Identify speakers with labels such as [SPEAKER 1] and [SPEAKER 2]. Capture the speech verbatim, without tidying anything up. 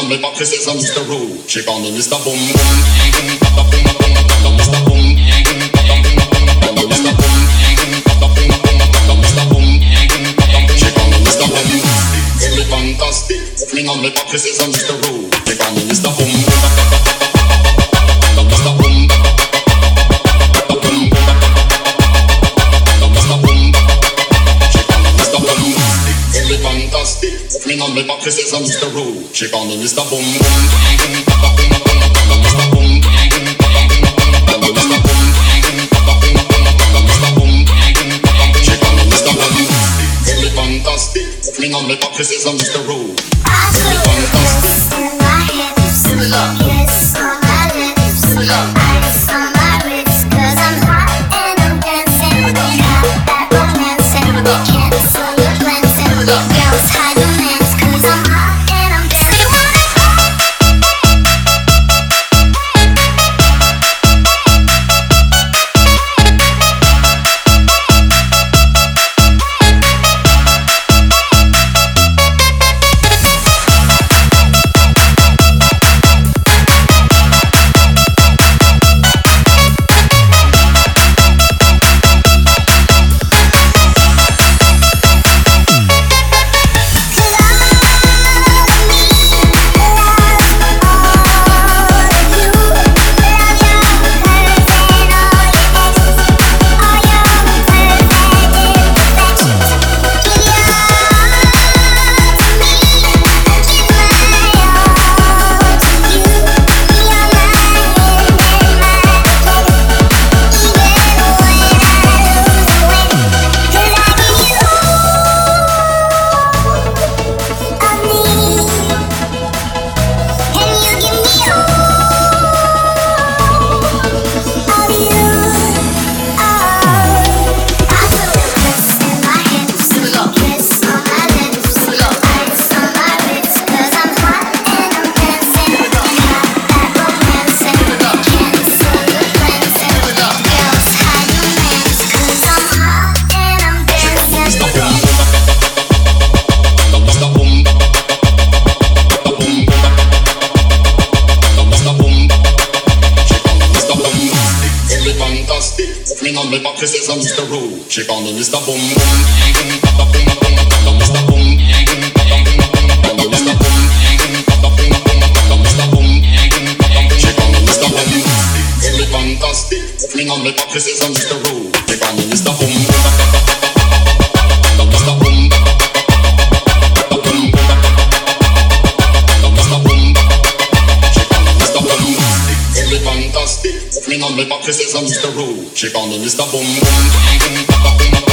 [SPEAKER 1] on me back, this is Mister Roo. Shake on the Mister Boom Boom. Mister Boom Boom. Mister Boom Boom. Mister Boom. Shake on the Mister Boom Boom. Really fantastic. Fling on me back, this is Mister Roo. Shake on the Mister Boom Boom. Mister Boom. Fantastic, fling on me back, this is Mister Roo. Shake on the Mister Boom Boom. Mister Boom. Mister Boom. Mister Boom. Shake on the Mister Boom. Really fantastic, fling on me back, this is Mister Roo. Really fantastic.
[SPEAKER 2] Yes, on my lips, ice on my wrist, 'cause I'm hot and I'm dancing. Got that romancing, can't slow your glancing. Girls hide romance, 'cause I'm hot and I'm dancing.
[SPEAKER 1] Fling on me back, this is Mister Roo. Shake on the Mister Boom Boom. Mister Boom. Mister Boom. Mister Boom. Shake on the Mister Boom. Really fantastic. Fling on me back, this is Mister Roo. Shake on the Mister Boom. Mister Boom. Mister Boom. Shake on the Mister Boom. Really fantastic. Fling on me back, this is Mister Roo. Shake on the Mister Boom Boom.